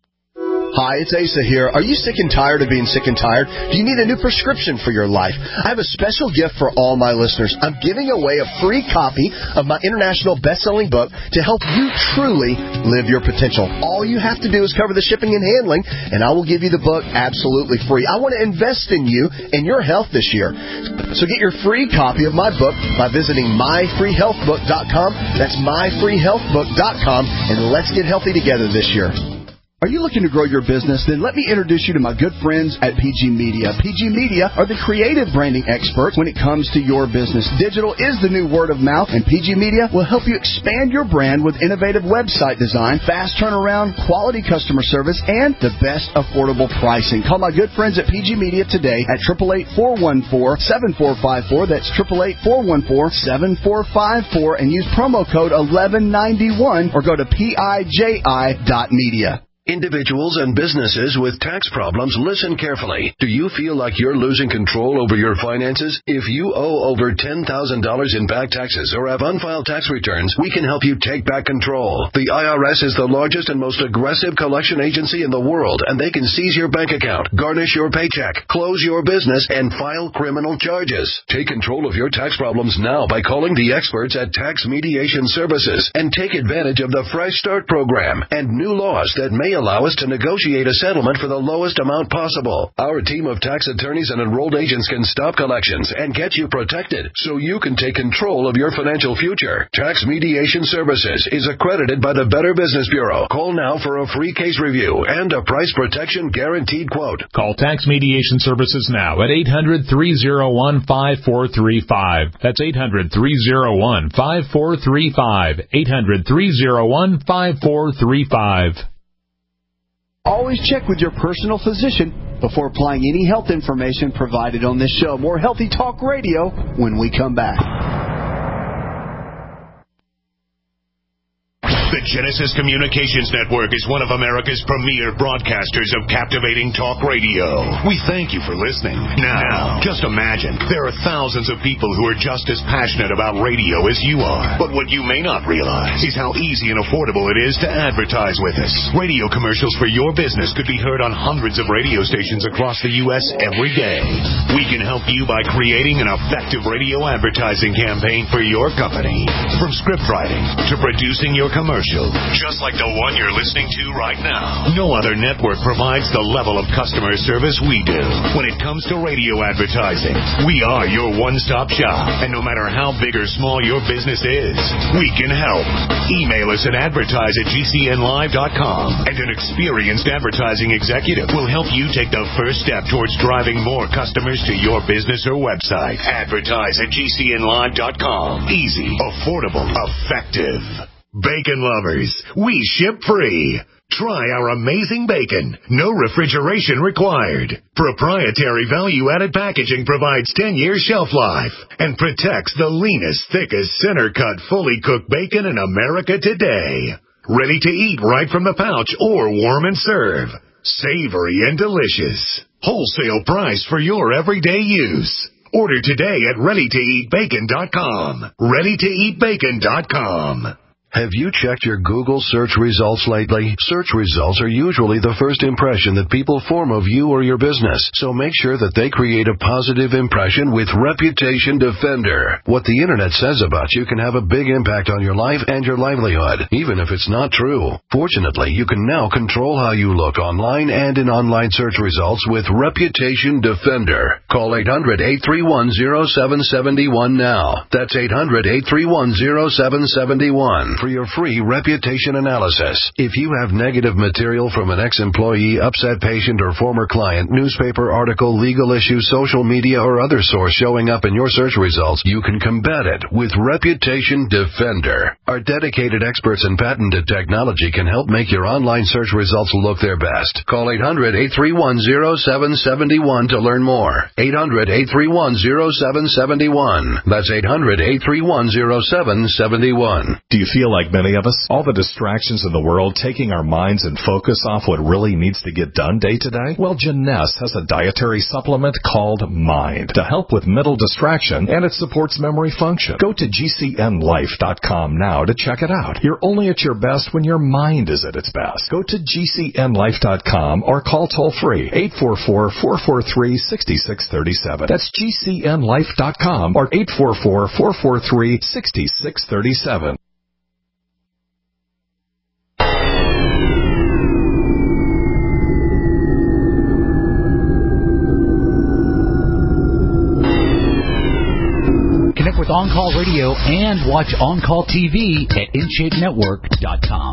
Hi, it's Asa here. Are you sick and tired of being sick and tired? Do you need a new prescription for your life? I have a special gift for all my listeners. I'm giving away a free copy of my international best-selling book to help you truly live your potential. All you have to do is cover the shipping and handling, and I will give you the book absolutely free. I want to invest in you and your health this year. So get your free copy of my book by visiting my free health book dot com. That's my free health book dot com, and let's get healthy together this year. Are you looking to grow your business? Then let me introduce you to my good friends at P G Media. P G Media are the creative branding experts when it comes to your business. Digital is the new word of mouth, and P G Media will help you expand your brand with innovative website design, fast turnaround, quality customer service, and the best affordable pricing. Call my good friends at P G Media today at eight eight eight, four one four, seven four five four. That's eight eight eight, four one four, seven four five four, and use promo code eleven ninety-one or go to P I J I dot media. Individuals and businesses with tax problems, listen carefully. Do you feel like you're losing control over your finances? If you owe over ten thousand dollars in back taxes or have unfiled tax returns, we can help you take back control. The I R S is the largest and most aggressive collection agency in the world, and they can seize your bank account, garnish your paycheck, close your business, and file criminal charges. Take control of your tax problems now by calling the experts at Tax Mediation Services and take advantage of the Fresh Start program and new laws that may allow us to negotiate a settlement for the lowest amount possible. Our team of tax attorneys and enrolled agents can stop collections and get you protected so you can take control of your financial future. Tax Mediation Services is accredited by the Better Business Bureau. Call now for a free case review and a price protection guaranteed quote. Call Tax Mediation Services now at eight hundred, three oh one, five four three five. That's eight hundred, three oh one, five four three five. eight hundred, three oh one, five four three five. Always check with your personal physician before applying any health information provided on this show. More Healthy Talk Radio when we come back. The Genesis Communications Network is one of America's premier broadcasters of captivating talk radio. We thank you for listening. Now, just imagine, there are thousands of people who are just as passionate about radio as you are. But what you may not realize is how easy and affordable it is to advertise with us. Radio commercials for your business could be heard on hundreds of radio stations across the U S every day. We can help you by creating an effective radio advertising campaign for your company. From script writing to producing your commercial, just like the one you're listening to right now. No other network provides the level of customer service we do. When it comes to radio advertising, we are your one-stop shop. And no matter how big or small your business is, we can help. Email us at advertise at G C N live dot com, and an experienced advertising executive will help you take the first step towards driving more customers to your business or website. Advertise at G C N live dot com. Easy, affordable, effective. Bacon lovers, we ship free. Try our amazing bacon. No refrigeration required. Proprietary value-added packaging provides ten-year shelf life and protects the leanest, thickest, center-cut, fully cooked bacon in America today. Ready to eat right from the pouch or warm and serve. Savory and delicious. Wholesale price for your everyday use. Order today at ready to eat bacon dot com. ready to eat bacon dot com. Have you checked your Google search results lately? Search results are usually the first impression that people form of you or your business, so make sure that they create a positive impression with Reputation Defender. What the internet says about you can have a big impact on your life and your livelihood, even if it's not true. Fortunately, you can now control how you look online and in online search results with Reputation Defender. Call eight hundred, eight three one, zero seven seven one now. That's eight hundred, eight three one, zero seven seven one. For your free reputation analysis. If you have negative material from an ex-employee, upset patient, or former client, newspaper article, legal issue, social media, or other source showing up in your search results, you can combat it with Reputation Defender. Our dedicated experts in patented technology can help make your online search results look their best. Call eight hundred, eight three one, zero seven seven one to learn more. eight hundred, eight three one, zero seven seven one. That's eight hundred, eight three one, zero seven seven one. Do you feel like many of us, all the distractions in the world taking our minds and focus off what really needs to get done day to day? Well, Janess has a dietary supplement called Mind to help with mental distraction, and it supports memory function. Go to G C N life dot com now to check it out. You're only at your best when your mind is at its best. Go to G C N life dot com or call toll free eight four four, four four three, six six three seven. That's G C N life dot com or eight four four, four four three, six six three seven. Connect with On Call Radio and watch On Call T V at in shape network dot com.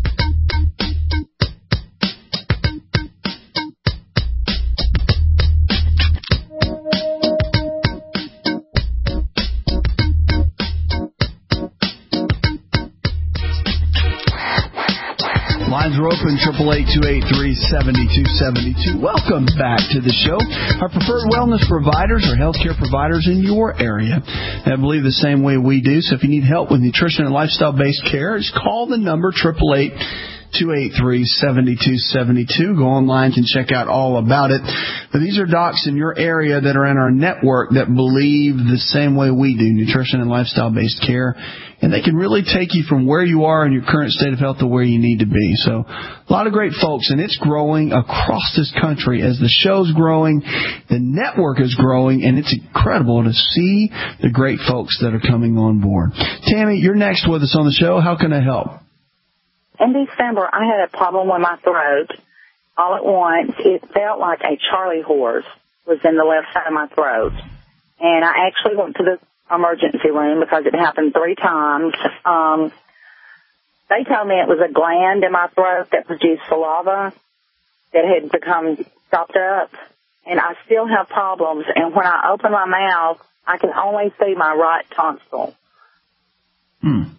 Lines are open, triple eight, two eight three, seven two seven two. Welcome back to the show. Our preferred wellness providers are healthcare providers in your area that believe the same way we do. So if you need help with nutrition and lifestyle-based care, just call the number, triple eight, two eight three, seven two seven two. Go online and check out all about it. But these are docs in your area that are in our network that believe the same way we do, nutrition and lifestyle-based care. And they can really take you from where you are in your current state of health to where you need to be. So a lot of great folks, and it's growing across this country. As the show's growing, the network is growing, and it's incredible to see the great folks that are coming on board. Tammy, you're next with us on the show. How can I help? In December, I had a problem with my throat. All at once, it felt like a Charlie horse was in the left side of my throat. And I actually went to the emergency room because it happened three times. Um, they told me it was a gland in my throat that produced saliva that had become stopped up. And I still have problems. And when I open my mouth, I can only see my right tonsil. Hmm.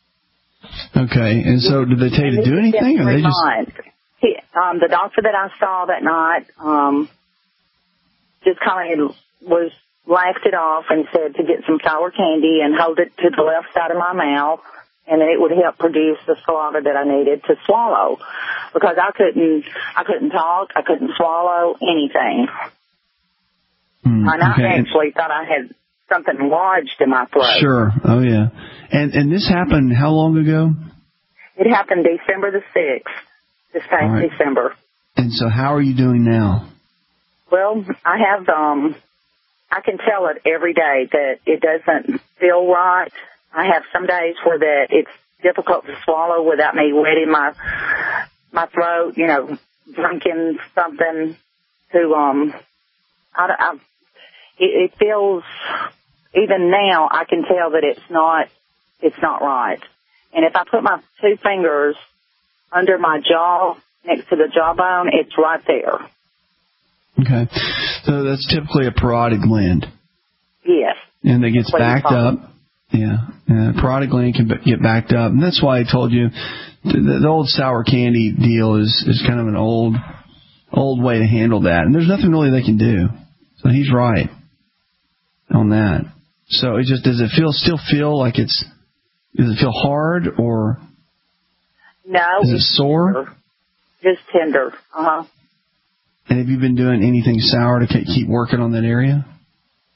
Okay, and so did they tell you to do anything, or they just? He, um, the doctor that I saw that night um, just kind of was laughed it off and said to get some sour candy and hold it to the left side of my mouth, and then it would help produce the saliva that I needed to swallow, because I couldn't, I couldn't talk, I couldn't swallow anything, Mm, and okay. I actually thought I had something lodged in my throat. Sure. Oh yeah. And and this happened how long ago? It happened December the sixth, this past right. December. And so how are you doing now? Well, I have, um, I can tell it every day that it doesn't feel right. I have some days where that it's difficult to swallow without me wetting my, my throat, you know, drinking something to, um, I, I it, it feels, even now, I can tell that it's not, it's not right. And if I put my two fingers under my jaw, next to the jawbone, it's right there. Okay. So that's typically a parotid gland. Yes. And it gets backed up. Yeah. And a parotid gland can get backed up. And that's why I told you the, the old sour candy deal is, is kind of an old, old way to handle that. And there's nothing really they can do. So he's right on that. So it just, does it feel, still feel like it's, does it feel hard or? No. Is it sore? Just tender. Uh-huh. And have you been doing anything sour to keep working on that area?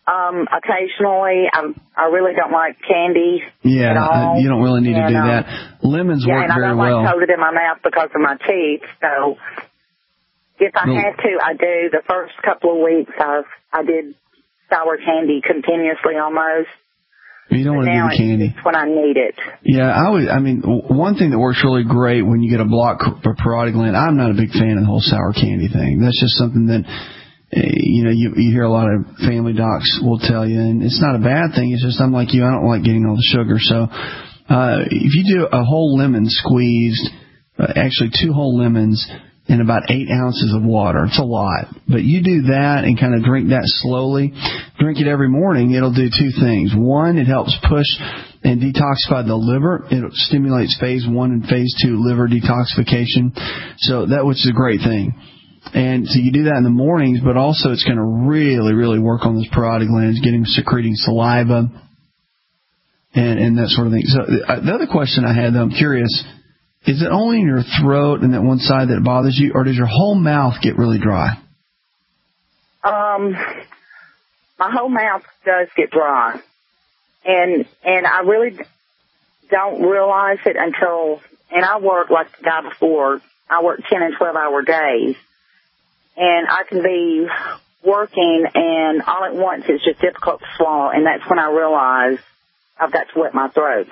Um, occasionally, I'm, I really don't like candy. Yeah, at all. Uh, you don't really need to and, do um, that. Lemons yeah, work and I very don't well. like coated in my mouth because of my teeth. So if I No. had to, I do. The first couple of weeks, I I did sour candy continuously almost. You don't want to do the candy. It's when I need it. Yeah, I would. I mean, w- one thing that works really great when you get a blocked par- parotid gland. I'm not a big fan of the whole sour candy thing. That's just something that, uh, you know, you, you hear a lot of family docs will tell you, and it's not a bad thing. It's just I'm like you. I don't like getting all the sugar. So, uh, if you do a whole lemon squeezed, uh, actually two whole lemons in about eight ounces of water. It's a lot. But you do that and kind of drink that slowly. Drink it every morning. It'll do two things. One, it helps push and detoxify the liver. It stimulates phase one and phase two liver detoxification. So that, which is a great thing. And so you do that in the mornings, but also it's going to really, really work on those parotid glands, getting secreting saliva and, and that sort of thing. So the other question I had, though, I'm curious, is it only in your throat and that one side that bothers you, or does your whole mouth get really dry? Um, my whole mouth does get dry, and and I really don't realize it until. And I work like the guy before. I work ten and twelve hour days, and I can be working, and all at once it's just difficult to swallow, and that's when I realize I've got to wet my throat.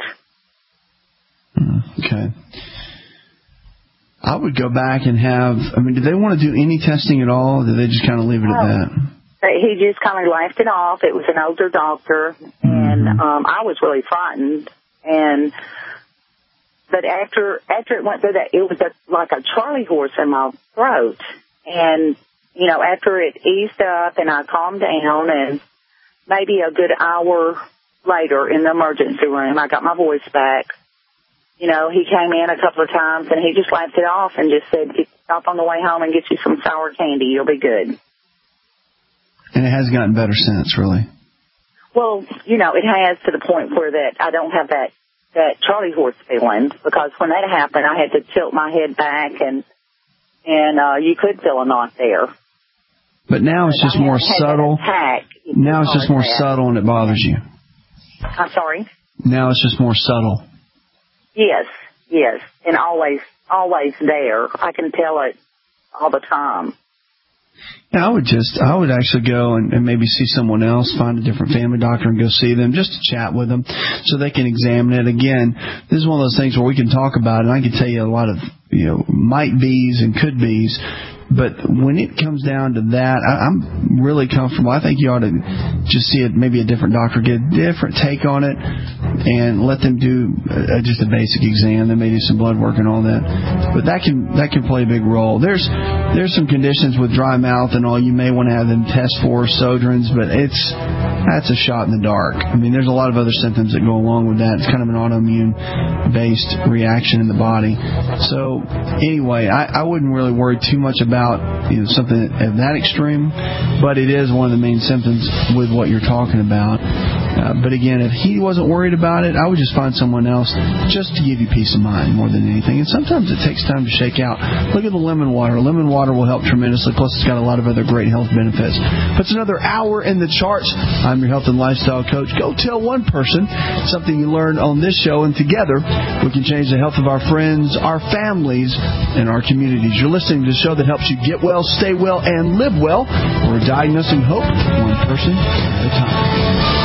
Okay. I would go back and have, I mean, did they want to do any testing at all, or did they just kind of leave it at that? He just kind of laughed it off. It was an older doctor, and Mm-hmm. um, I was really frightened. And but after after it went through that, it was a, like a Charlie horse in my throat. And you know, after it eased up and I calmed down, and maybe a good hour later in the emergency room, I got my voice back. You know, he came in a couple of times, and he just laughed it off and just said, stop on the way home and get you some sour candy. You'll be good. And it has gotten better since, really. Well, you know, it has to the point where that I don't have that, that Charlie horse feeling, because when that happened, I had to tilt my head back, and and uh, you could feel a knot there. But now it's just more subtle. Now it's just more subtle, and it bothers you. I'm sorry? Now it's just more subtle. Yes, yes, and always, always there. I can tell it all the time. Yeah, I would just, I would actually go and, and maybe see someone else, find a different family doctor and go see them, just to chat with them so they can examine it. Again, this is one of those things where we can talk about it, and I can tell you a lot of, you know, might be's and could be's. But when it comes down to that, I, I'm really comfortable. I think you ought to just see it, maybe a different doctor, get a different take on it, and let them do uh, just a basic exam. They may do some blood work and all that. But that can that can play a big role. There's there's some conditions with dry mouth and all you may want to have them test for, Sjögren's, but it's that's a shot in the dark. I mean, there's a lot of other symptoms that go along with that. It's kind of an autoimmune-based reaction in the body. So anyway, I, I wouldn't really worry too much about About, you know, something at that extreme, but it is one of the main symptoms with what you're talking about. Uh, but again, if he wasn't worried about it, I would just find someone else just to give you peace of mind more than anything. And sometimes it takes time to shake out. Look at the lemon water. Lemon water will help tremendously, plus it's got a lot of other great health benefits. But it's another hour in the charts. I'm your health and lifestyle coach. Go tell one person something you learned on this show, and together we can change the health of our friends, our families, and our communities. You're listening to the show that helps you get well, stay well, and live well. We're diagnosing hope one person at a time.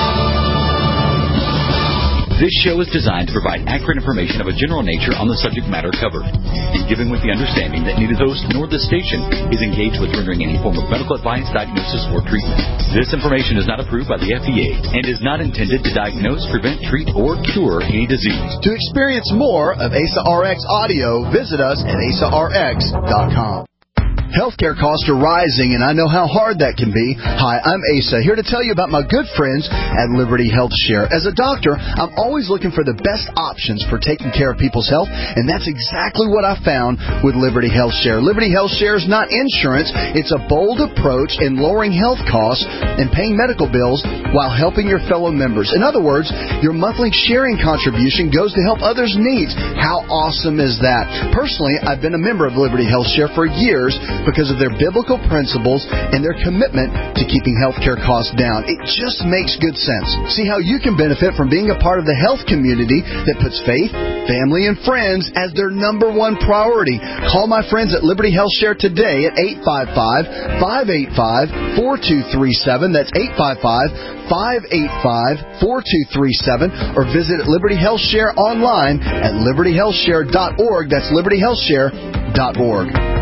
This show is designed to provide accurate information of a general nature on the subject matter covered, and given with the understanding that neither the host nor the station is engaged with rendering any form of medical advice, diagnosis, or treatment. This information is not approved by the F D A and is not intended to diagnose, prevent, treat, or cure any disease. To experience more of A S A R X audio, visit us at A S A R X dot com. Healthcare costs are rising, and I know how hard that can be. Hi, I'm Asa, here to tell you about my good friends at Liberty Health Share. As a doctor, I'm always looking for the best options for taking care of people's health, and that's exactly what I found with Liberty Health Share. Liberty Health Share is not insurance. It's a bold approach in lowering health costs and paying medical bills while helping your fellow members. In other words, your monthly sharing contribution goes to help others' needs. How awesome is that? Personally, I've been a member of Liberty Health Share for years, because of their biblical principles and their commitment to keeping healthcare costs down. It just makes good sense. See how you can benefit from being a part of the health community that puts faith, family, and friends as their number one priority. Call my friends at Liberty Health Share today at eight five five, five eight five, four two three seven. That's eight five five, five eight five, four two three seven. Or visit Liberty Health Share online at liberty health share dot org. That's liberty health share dot org.